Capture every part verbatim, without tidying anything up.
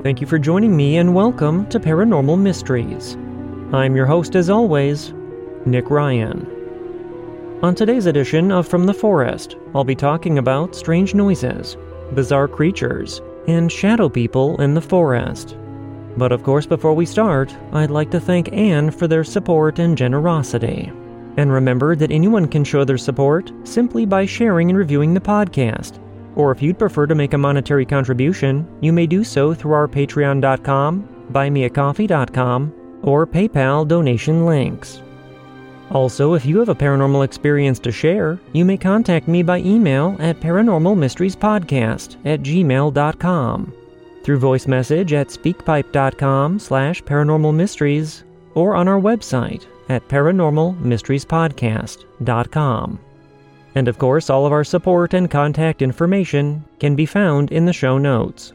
Thank you for joining me and welcome to Paranormal Mysteries. I'm your host as always, Nick Ryan. On today's edition of From the Forest, I'll be talking about strange noises, bizarre creatures, and shadow people in the forest. But of course, before we start, I'd like to thank Anne for their support and generosity. And remember that anyone can show their support simply by sharing and reviewing the podcast. Or if you'd prefer to make a monetary contribution, you may do so through our patreon dot com, buy me a coffee dot com, or PayPal donation links. Also, if you have a paranormal experience to share, you may contact me by email at paranormalmysteriespodcast at gmail dot com, through voice message at speakpipe dot com slash paranormalmysteries, or on our website at paranormalmysteriespodcast dot com. And of course, all of our support and contact information can be found in the show notes.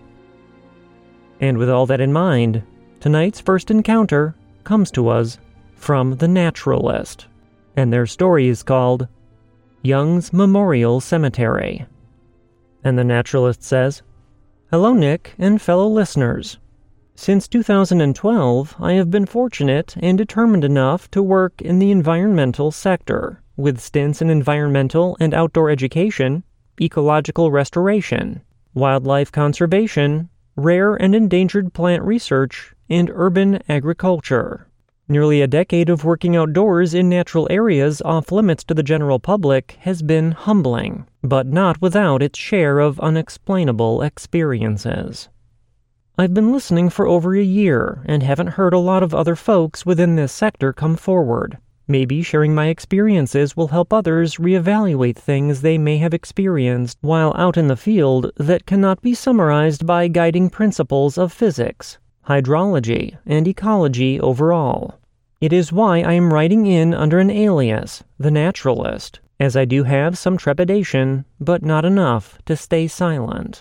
And with all that in mind, tonight's first encounter comes to us from The Naturalist, and their story is called Young's Memorial Cemetery. And The Naturalist says, "Hello, Nick and fellow listeners. Since two thousand twelve, I have been fortunate and determined enough to work in the environmental sector, with stints in environmental and outdoor education, ecological restoration, wildlife conservation, rare and endangered plant research, and urban agriculture. Nearly a decade of working outdoors in natural areas off limits to the general public has been humbling, but not without its share of unexplainable experiences. I've been listening for over a year and haven't heard a lot of other folks within this sector come forward. Maybe sharing my experiences will help others reevaluate things they may have experienced while out in the field that cannot be summarized by guiding principles of physics, hydrology, and ecology overall. It is why I am writing in under an alias, The Naturalist, as I do have some trepidation, but not enough to stay silent.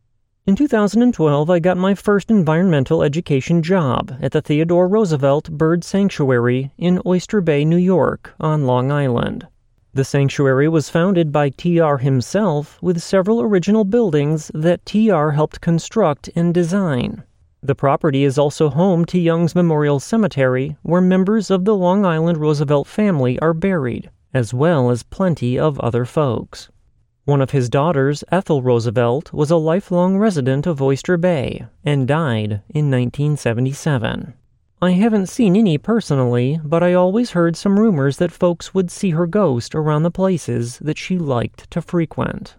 In two thousand twelve, I got my first environmental education job at the Theodore Roosevelt Bird Sanctuary in Oyster Bay, New York, on Long Island. The sanctuary was founded by T R himself, with several original buildings that T R helped construct and design. The property is also home to Young's Memorial Cemetery, where members of the Long Island Roosevelt family are buried, as well as plenty of other folks. One of his daughters, Ethel Roosevelt, was a lifelong resident of Oyster Bay and died in nineteen seventy-seven. I haven't seen any personally, but I always heard some rumors that folks would see her ghost around the places that she liked to frequent.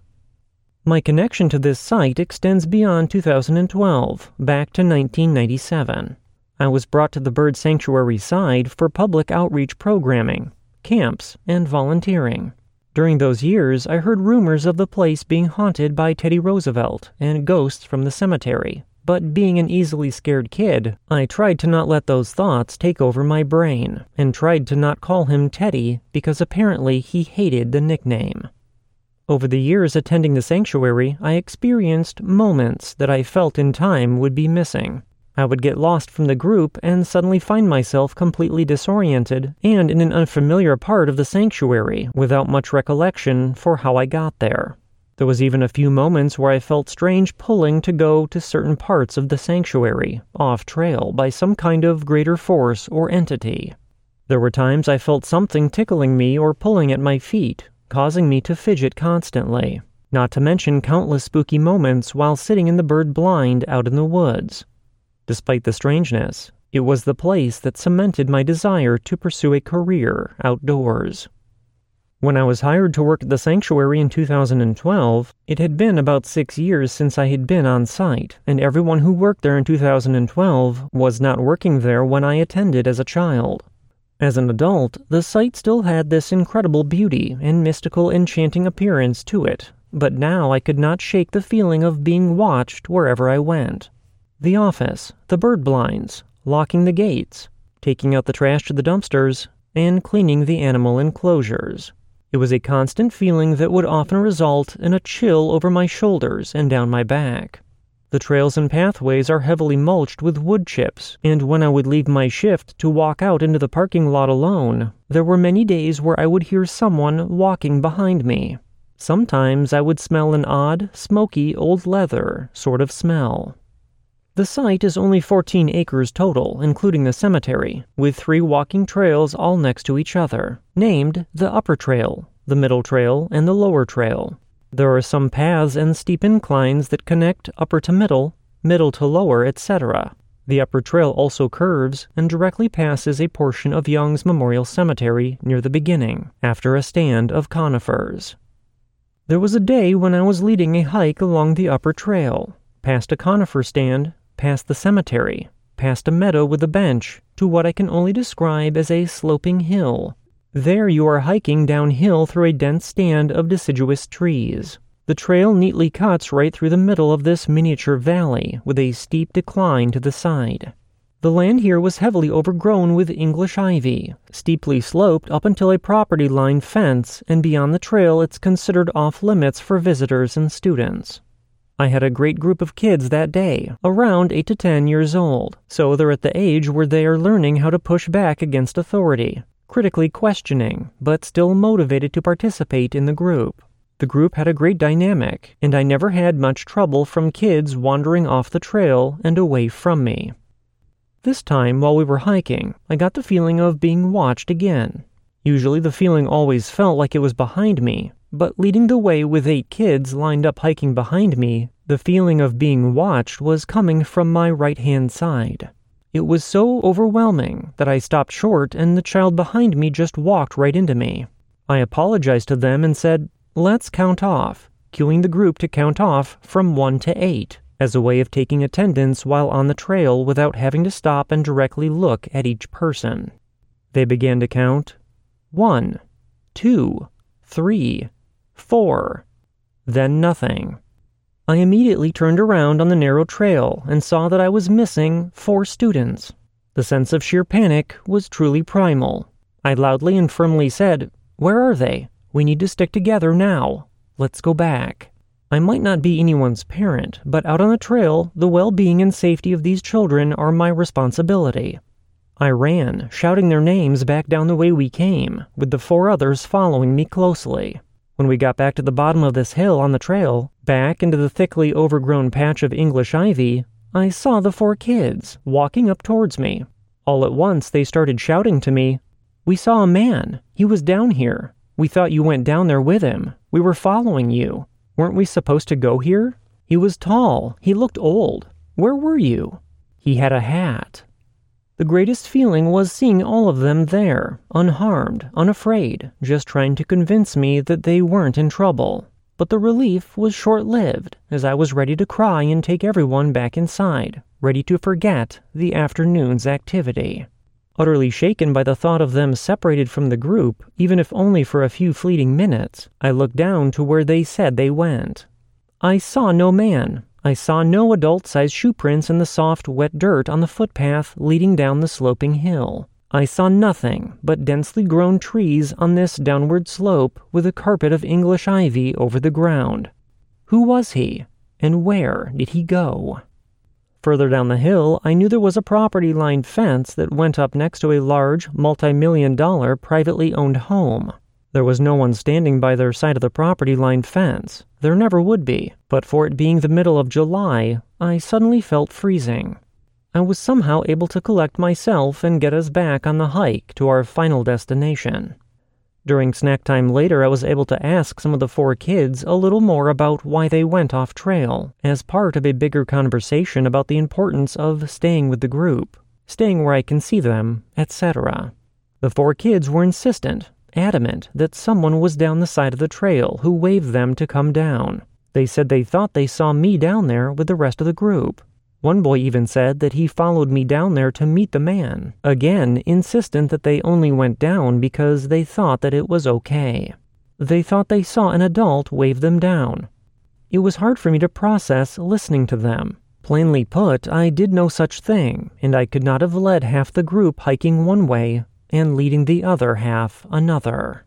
My connection to this site extends beyond two thousand twelve, back to nineteen ninety-seven. I was brought to the bird sanctuary side for public outreach programming, camps, and volunteering. During those years, I heard rumors of the place being haunted by Teddy Roosevelt and ghosts from the cemetery, but being an easily scared kid, I tried to not let those thoughts take over my brain, and tried to not call him Teddy because apparently he hated the nickname. Over the years attending the sanctuary, I experienced moments that I felt in time would be missing. I would get lost from the group and suddenly find myself completely disoriented and in an unfamiliar part of the sanctuary without much recollection for how I got there. There was even a few moments where I felt strange pulling to go to certain parts of the sanctuary, off trail by some kind of greater force or entity. There were times I felt something tickling me or pulling at my feet, causing me to fidget constantly, not to mention countless spooky moments while sitting in the bird blind out in the woods. Despite the strangeness, it was the place that cemented my desire to pursue a career outdoors. When I was hired to work at the sanctuary in two thousand twelve, it had been about six years since I had been on site, and everyone who worked there in two thousand twelve was not working there when I attended as a child. As an adult, the site still had this incredible beauty and mystical, enchanting appearance to it, but now I could not shake the feeling of being watched wherever I went. The office, the bird blinds, locking the gates, taking out the trash to the dumpsters, and cleaning the animal enclosures. It was a constant feeling that would often result in a chill over my shoulders and down my back. The trails and pathways are heavily mulched with wood chips, and when I would leave my shift to walk out into the parking lot alone, there were many days where I would hear someone walking behind me. Sometimes I would smell an odd, smoky old leather sort of smell. The site is only fourteen acres total, including the cemetery, with three walking trails all next to each other, named the Upper Trail, the Middle Trail, and the Lower Trail. There are some paths and steep inclines that connect upper to middle, middle to lower, et cetera. The Upper Trail also curves and directly passes a portion of Young's Memorial Cemetery near the beginning, after a stand of conifers. There was a day when I was leading a hike along the Upper Trail, past a conifer stand, past the cemetery, past a meadow with a bench, to what I can only describe as a sloping hill. There you are hiking downhill through a dense stand of deciduous trees. The trail neatly cuts right through the middle of this miniature valley, with a steep decline to the side. The land here was heavily overgrown with English ivy, steeply sloped up until a property line fence, and beyond the trail it's considered off-limits for visitors and students. I had a great group of kids that day, around eight to ten years old, so they're at the age where they are learning how to push back against authority, critically questioning, but still motivated to participate in the group. The group had a great dynamic, and I never had much trouble from kids wandering off the trail and away from me. This time, while we were hiking, I got the feeling of being watched again. Usually the feeling always felt like it was behind me, but leading the way with eight kids lined up hiking behind me, the feeling of being watched was coming from my right-hand side. It was so overwhelming that I stopped short and the child behind me just walked right into me. I apologized to them and said, "Let's count off," cueing the group to count off from one to eight, as a way of taking attendance while on the trail without having to stop and directly look at each person. They began to count. One, two, three, four. Then nothing. I immediately turned around on the narrow trail and saw that I was missing four students. The sense of sheer panic was truly primal. I loudly and firmly said, "Where are they? We need to stick together now. Let's go back." I might not be anyone's parent, but out on the trail, the well-being and safety of these children are my responsibility. I ran, shouting their names back down the way we came, with the four others following me closely. When we got back to the bottom of this hill on the trail, back into the thickly overgrown patch of English ivy, I saw the four kids walking up towards me. All at once they started shouting to me, "We saw a man. He was down here. We thought you went down there with him. We were following you. Weren't we supposed to go here? He was tall. He looked old. Where were you? He had a hat." The greatest feeling was seeing all of them there, unharmed, unafraid, just trying to convince me that they weren't in trouble. But the relief was short-lived, as I was ready to cry and take everyone back inside, ready to forget the afternoon's activity. Utterly shaken by the thought of them separated from the group, even if only for a few fleeting minutes, I looked down to where they said they went. I saw no man. I saw no adult-sized shoe prints in the soft, wet dirt on the footpath leading down the sloping hill. I saw nothing but densely grown trees on this downward slope with a carpet of English ivy over the ground. Who was he? And where did he go? Further down the hill, I knew there was a property-lined fence that went up next to a large, multi-million dollar privately owned home. There was no one standing by their side of the property-lined fence. There never would be, but for it being the middle of July, I suddenly felt freezing. I was somehow able to collect myself and get us back on the hike to our final destination. During snack time later, I was able to ask some of the four kids a little more about why they went off trail, as part of a bigger conversation about the importance of staying with the group, staying where I can see them, et cetera. The four kids were insistent, adamant that someone was down the side of the trail who waved them to come down. They said they thought they saw me down there with the rest of the group. One boy even said that he followed me down there to meet the man, again insistent that they only went down because they thought that it was okay. They thought they saw an adult wave them down. It was hard for me to process listening to them. Plainly put, I did no such thing, and I could not have led half the group hiking one way and leading the other half another.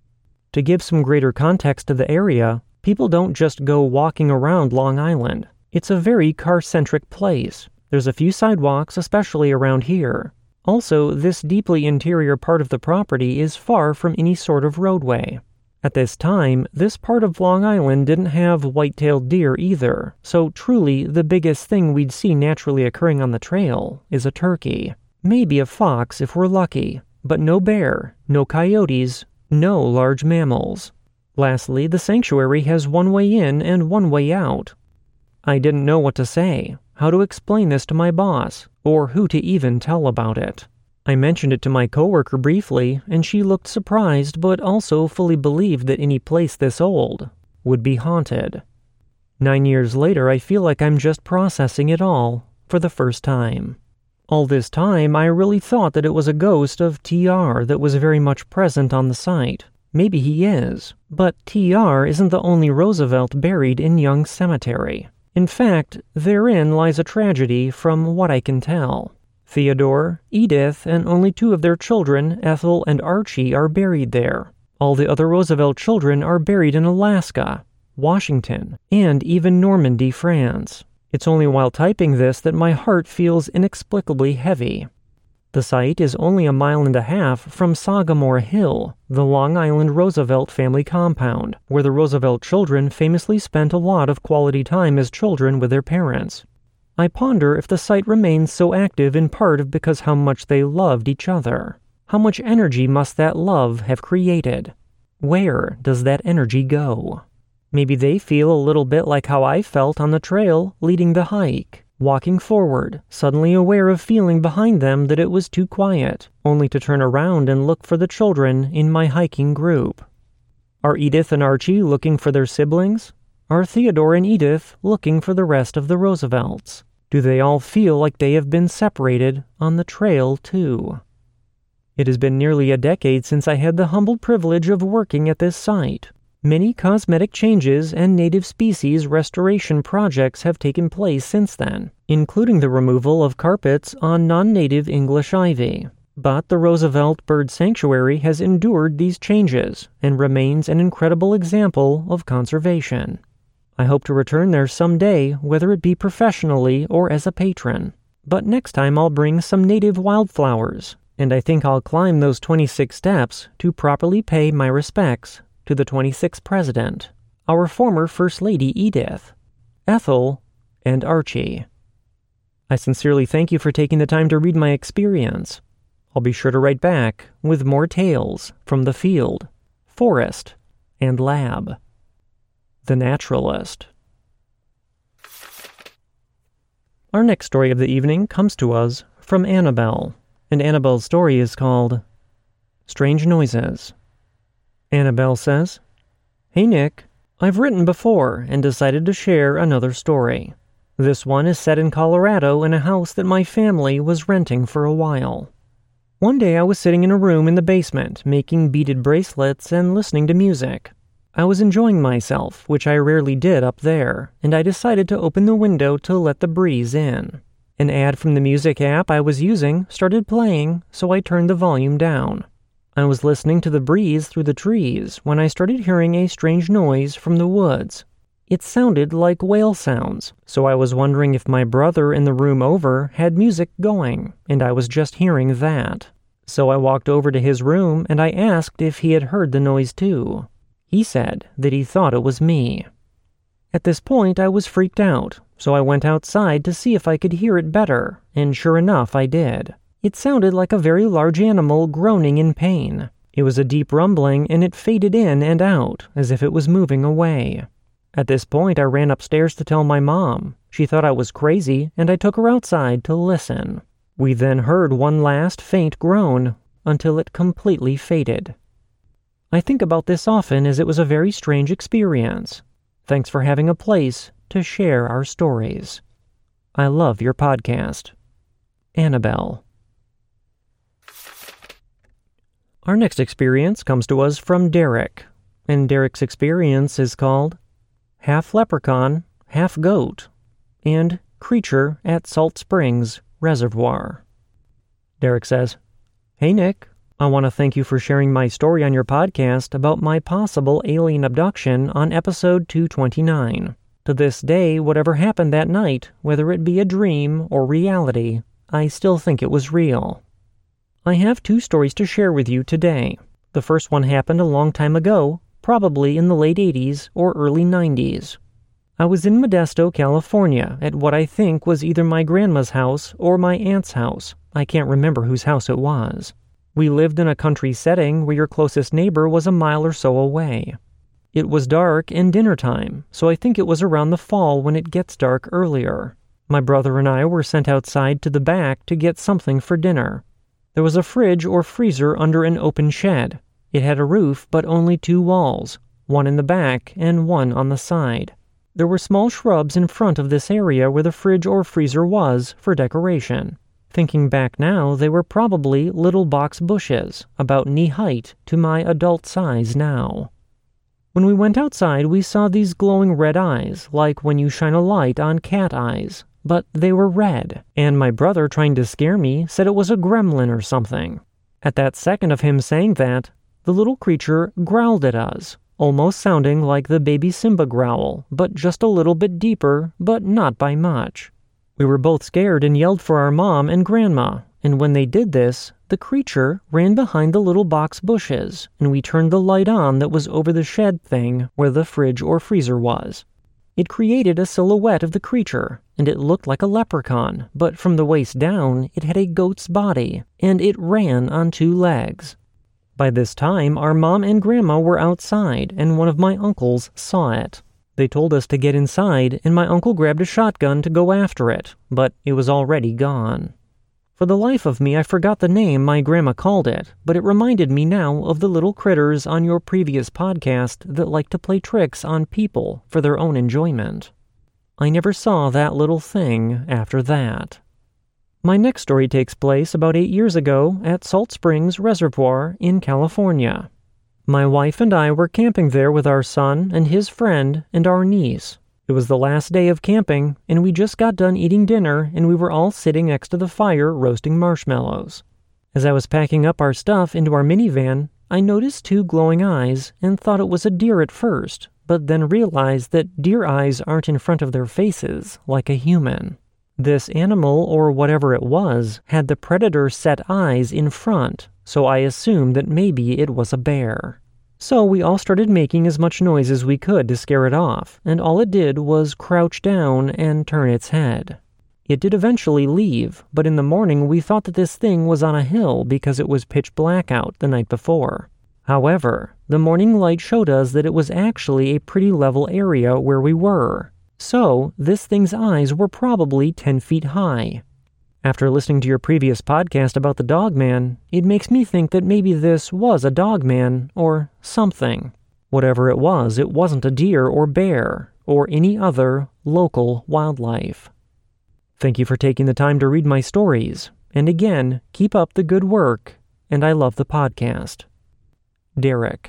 To give some greater context to the area, people don't just go walking around Long Island. It's a very car-centric place. There's a few sidewalks, especially around here. Also, this deeply interior part of the property is far from any sort of roadway. At this time, this part of Long Island didn't have white-tailed deer either, so truly the biggest thing we'd see naturally occurring on the trail is a turkey. Maybe a fox if we're lucky, but no bear, no coyotes, no large mammals. Lastly, the sanctuary has one way in and one way out. I didn't know what to say, how to explain this to my boss, or who to even tell about it. I mentioned it to my coworker briefly, and she looked surprised but also fully believed that any place this old would be haunted. Nine years later, I feel like I'm just processing it all for the first time. All this time, I really thought that it was a ghost of T R that was very much present on the site. Maybe he is, but T R isn't the only Roosevelt buried in Young Cemetery. In fact, therein lies a tragedy from what I can tell. Theodore, Edith, and only two of their children, Ethel and Archie, are buried there. All the other Roosevelt children are buried in Alaska, Washington, and even Normandy, France. It's only while typing this that my heart feels inexplicably heavy. The site is only a mile and a half from Sagamore Hill, the Long Island Roosevelt family compound, where the Roosevelt children famously spent a lot of quality time as children with their parents. I ponder if the site remains so active in part because how much they loved each other. How much energy must that love have created? Where does that energy go? Maybe they feel a little bit like how I felt on the trail leading the hike, walking forward, suddenly aware of feeling behind them that it was too quiet, only to turn around and look for the children in my hiking group. Are Edith and Archie looking for their siblings? Are Theodore and Edith looking for the rest of the Roosevelts? Do they all feel like they have been separated on the trail, too? It has been nearly a decade since I had the humble privilege of working at this site. Many cosmetic changes and native species restoration projects have taken place since then, including the removal of carpets on non-native English ivy. But the Roosevelt Bird Sanctuary has endured these changes and remains an incredible example of conservation. I hope to return there someday, whether it be professionally or as a patron. But next time I'll bring some native wildflowers, and I think I'll climb those twenty-six steps to properly pay my respects to the twenty-sixth president, our former First Lady Edith, Ethel, and Archie. I sincerely thank you for taking the time to read my experience. I'll be sure to write back with more tales from the field, forest, and lab. The Naturalist. Our next story of the evening comes to us from Annabelle, and Annabelle's story is called Strange Noises. Annabelle says, "Hey Nick, I've written before and decided to share another story. This one is set in Colorado in a house that my family was renting for a while. One day I was sitting in a room in the basement making beaded bracelets and listening to music. I was enjoying myself, which I rarely did up there, and I decided to open the window to let the breeze in. An ad from the music app I was using started playing, so I turned the volume down. I was listening to the breeze through the trees when I started hearing a strange noise from the woods. It sounded like whale sounds, so I was wondering if my brother in the room over had music going, and I was just hearing that. So I walked over to his room and I asked if he had heard the noise too. He said that he thought it was me. At this point, I was freaked out, so I went outside to see if I could hear it better, and sure enough, I did. It sounded like a very large animal groaning in pain. It was a deep rumbling, and it faded in and out, as if it was moving away. At this point, I ran upstairs to tell my mom. She thought I was crazy, and I took her outside to listen. We then heard one last faint groan, until it completely faded. I think about this often as it was a very strange experience. Thanks for having a place to share our stories. I love your podcast. Annabelle." Our next experience comes to us from Derek, and Derek's experience is called Half Leprechaun, Half Goat, and Creature at Salt Springs Reservoir. Derek says, "Hey Nick, I want to thank you for sharing my story on your podcast about my possible alien abduction on episode two twenty-nine. To this day, whatever happened that night, whether it be a dream or reality, I still think it was real. I have two stories to share with you today. The first one happened a long time ago, probably in the late eighties or early nineties. I was in Modesto, California, at what I think was either my grandma's house or my aunt's house. I can't remember whose house it was. We lived in a country setting where your closest neighbor was a mile or so away. It was dark and dinner time, so I think it was around the fall when it gets dark earlier. My brother and I were sent outside to the back to get something for dinner. There was a fridge or freezer under an open shed. It had a roof, but only two walls, one in the back and one on the side. There were small shrubs in front of this area where the fridge or freezer was for decoration. Thinking back now, they were probably little box bushes, about knee height to my adult size now. When we went outside, we saw these glowing red eyes, like when you shine a light on cat eyes, but they were red, and my brother, trying to scare me, said it was a gremlin or something. At that second of him saying that, the little creature growled at us, almost sounding like the baby Simba growl, but just a little bit deeper, but not by much. We were both scared and yelled for our mom and grandma, and when they did this, the creature ran behind the little box bushes, and we turned the light on that was over the shed thing where the fridge or freezer was. It created a silhouette of the creature, and it looked like a leprechaun, but from the waist down, it had a goat's body, and it ran on two legs. By this time, our mom and grandma were outside, and one of my uncles saw it. They told us to get inside, and my uncle grabbed a shotgun to go after it, but it was already gone. For the life of me, I forgot the name my grandma called it, but it reminded me now of the little critters on your previous podcast that like to play tricks on people for their own enjoyment. I never saw that little thing after that. My next story takes place about eight years ago at Salt Springs Reservoir in California. My wife and I were camping there with our son and his friend and our niece. It was the last day of camping, and we just got done eating dinner, and we were all sitting next to the fire roasting marshmallows. As I was packing up our stuff into our minivan, I noticed two glowing eyes and thought it was a deer at first, but then realized that deer eyes aren't in front of their faces like a human. This animal, or whatever it was, had the predator set eyes in front, so I assumed that maybe it was a bear. So we all started making as much noise as we could to scare it off, and all it did was crouch down and turn its head. It did eventually leave, but in the morning we thought that this thing was on a hill because it was pitch black out the night before. However, the morning light showed us that it was actually a pretty level area where we were. So, this thing's eyes were probably ten feet high. After listening to your previous podcast about the Dogman, it makes me think that maybe this was a Dogman, or something. Whatever it was, it wasn't a deer or bear, or any other local wildlife. Thank you for taking the time to read my stories, and again, keep up the good work, and I love the podcast. Derek.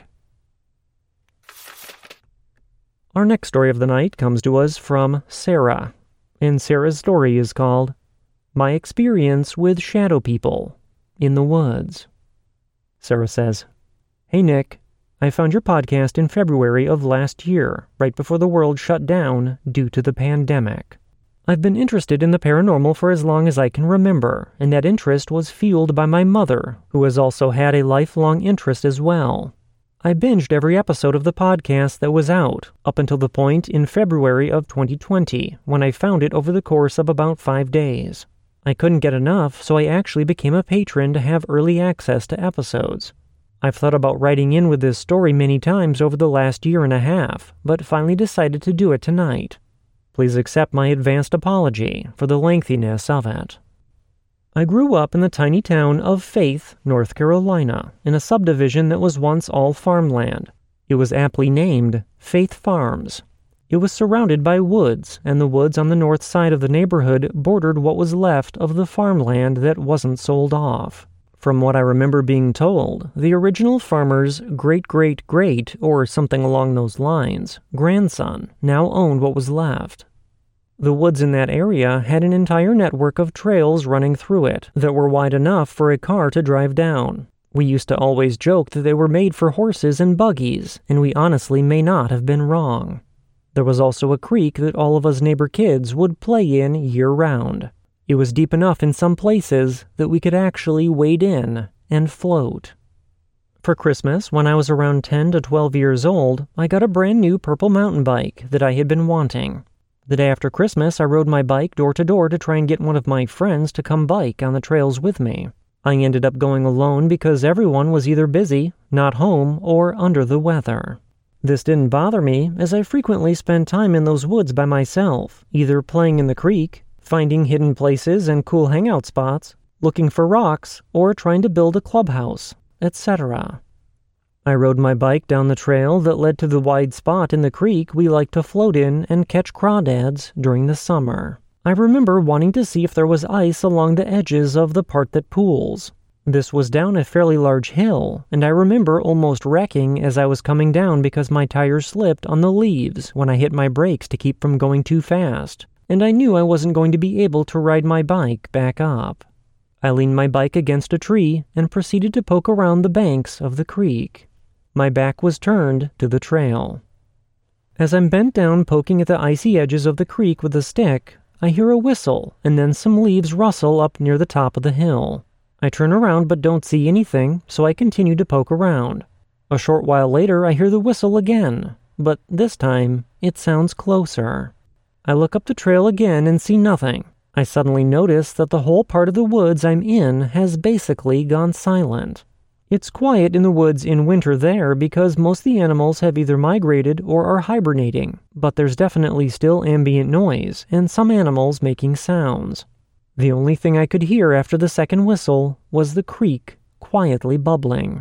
Our next story of the night comes to us from Sarah, and Sarah's story is called My Experience with Shadow People in the Woods. Sarah says, Hey Nick, I found your podcast in February of last year, right before the world shut down due to the pandemic. I've been interested in the paranormal for as long as I can remember, and that interest was fueled by my mother, who has also had a lifelong interest as well. I binged every episode of the podcast that was out, up until the point in February of twenty twenty, when I found it over the course of about five days. I couldn't get enough, so I actually became a patron to have early access to episodes. I've thought about writing in with this story many times over the last year and a half, but finally decided to do it tonight. Please accept my advanced apology for the lengthiness of it. I grew up in the tiny town of Faith, North Carolina, in a subdivision that was once all farmland. It was aptly named Faith Farms. It was surrounded by woods, and the woods on the north side of the neighborhood bordered what was left of the farmland that wasn't sold off. From what I remember being told, the original farmer's great-great-great, or something along those lines, grandson, now owned what was left. The woods in that area had an entire network of trails running through it that were wide enough for a car to drive down. We used to always joke that they were made for horses and buggies, and we honestly may not have been wrong. There was also a creek that all of us neighbor kids would play in year-round. It was deep enough in some places that we could actually wade in and float. For Christmas, when I was around ten to twelve years old, I got a brand new purple mountain bike that I had been wanting. The day after Christmas, I rode my bike door to door to try and get one of my friends to come bike on the trails with me. I ended up going alone because everyone was either busy, not home, or under the weather. This didn't bother me, as I frequently spent time in those woods by myself, either playing in the creek, finding hidden places and cool hangout spots, looking for rocks, or trying to build a clubhouse, et cetera. I rode my bike down the trail that led to the wide spot in the creek we like to float in and catch crawdads during the summer. I remember wanting to see if there was ice along the edges of the part that pools. This was down a fairly large hill, and I remember almost wrecking as I was coming down because my tires slipped on the leaves when I hit my brakes to keep from going too fast, and I knew I wasn't going to be able to ride my bike back up. I leaned my bike against a tree and proceeded to poke around the banks of the creek. My back was turned to the trail. As I'm bent down poking at the icy edges of the creek with a stick, I hear a whistle and then some leaves rustle up near the top of the hill. I turn around but don't see anything, so I continue to poke around. A short while later, I hear the whistle again, but this time, it sounds closer. I look up the trail again and see nothing. I suddenly notice that the whole part of the woods I'm in has basically gone silent. It's quiet in the woods in winter there because most of the animals have either migrated or are hibernating, but there's definitely still ambient noise and some animals making sounds. The only thing I could hear after the second whistle was the creek quietly bubbling.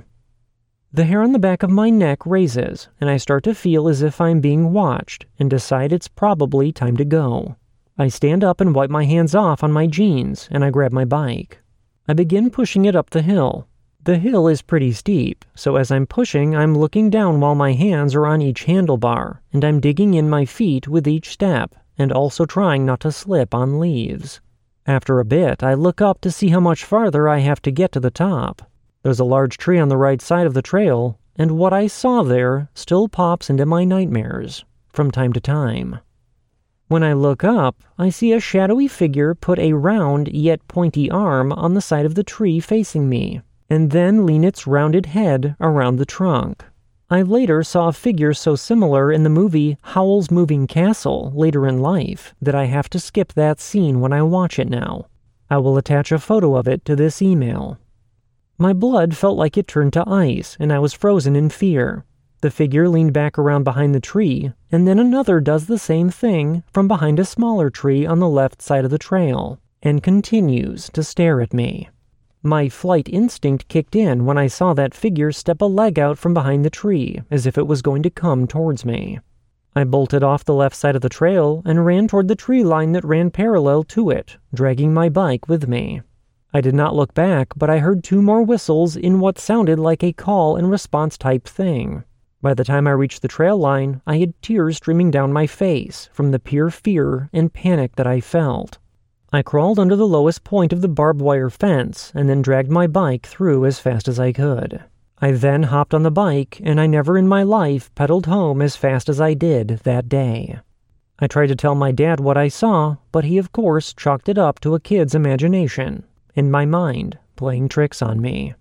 The hair on the back of my neck raises, and I start to feel as if I'm being watched and decide it's probably time to go. I stand up and wipe my hands off on my jeans, and I grab my bike. I begin pushing it up the hill. The hill is pretty steep, so as I'm pushing, I'm looking down while my hands are on each handlebar, and I'm digging in my feet with each step, and also trying not to slip on leaves. After a bit, I look up to see how much farther I have to get to the top. There's a large tree on the right side of the trail, and what I saw there still pops into my nightmares from time to time. When I look up, I see a shadowy figure put a round yet pointy arm on the side of the tree facing me, and then lean its rounded head around the trunk. I later saw a figure so similar in the movie Howl's Moving Castle later in life that I have to skip that scene when I watch it now. I will attach a photo of it to this email. My blood felt like it turned to ice, and I was frozen in fear. The figure leaned back around behind the tree, and then another does the same thing from behind a smaller tree on the left side of the trail, and continues to stare at me. My flight instinct kicked in when I saw that figure step a leg out from behind the tree, as if it was going to come towards me. I bolted off the left side of the trail and ran toward the tree line that ran parallel to it, dragging my bike with me. I did not look back, but I heard two more whistles in what sounded like a call and response type thing. By the time I reached the trail line, I had tears streaming down my face from the pure fear and panic that I felt. I crawled under the lowest point of the barbed wire fence and then dragged my bike through as fast as I could. I then hopped on the bike, and I never in my life pedaled home as fast as I did that day. I tried to tell my dad what I saw, but he of course chalked it up to a kid's imagination, and my mind playing tricks on me.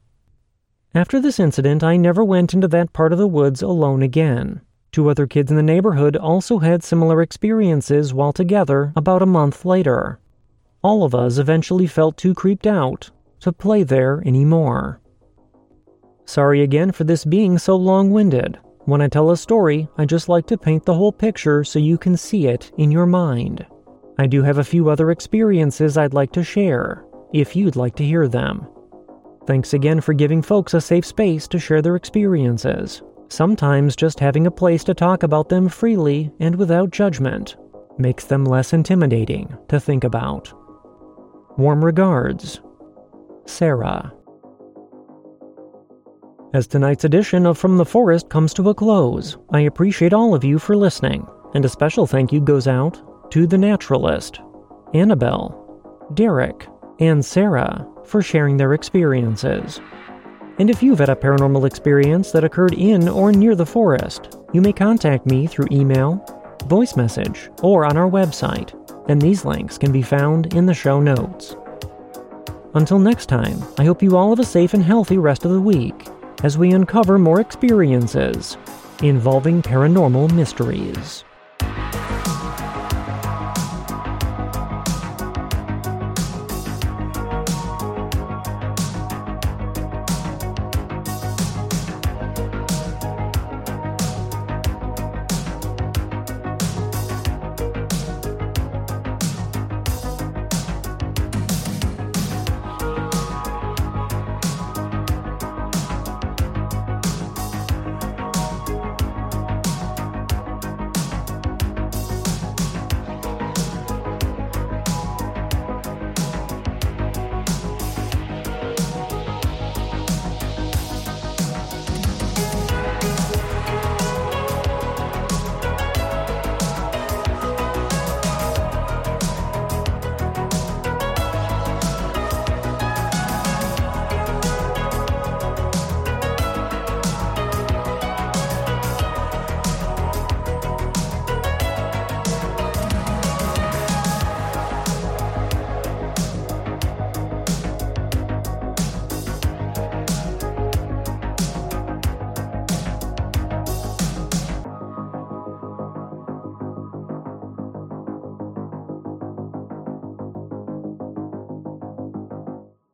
After this incident, I never went into that part of the woods alone again. Two other kids in the neighborhood also had similar experiences while together about a month later. All of us eventually felt too creeped out to play there anymore. Sorry again for this being so long-winded. When I tell a story, I just like to paint the whole picture so you can see it in your mind. I do have a few other experiences I'd like to share, if you'd like to hear them. Thanks again for giving folks a safe space to share their experiences. Sometimes just having a place to talk about them freely and without judgment makes them less intimidating to think about. Warm regards, Sarah. As tonight's edition of From the Forest comes to a close, I appreciate all of you for listening, and a special thank you goes out to The Naturalist, Annabelle, Derek, and Sarah for sharing their experiences. And if you've had a paranormal experience that occurred in or near the forest, you may contact me through email, voice message, or on our website, and these links can be found in the show notes. Until next time, I hope you all have a safe and healthy rest of the week, as we uncover more experiences involving paranormal mysteries.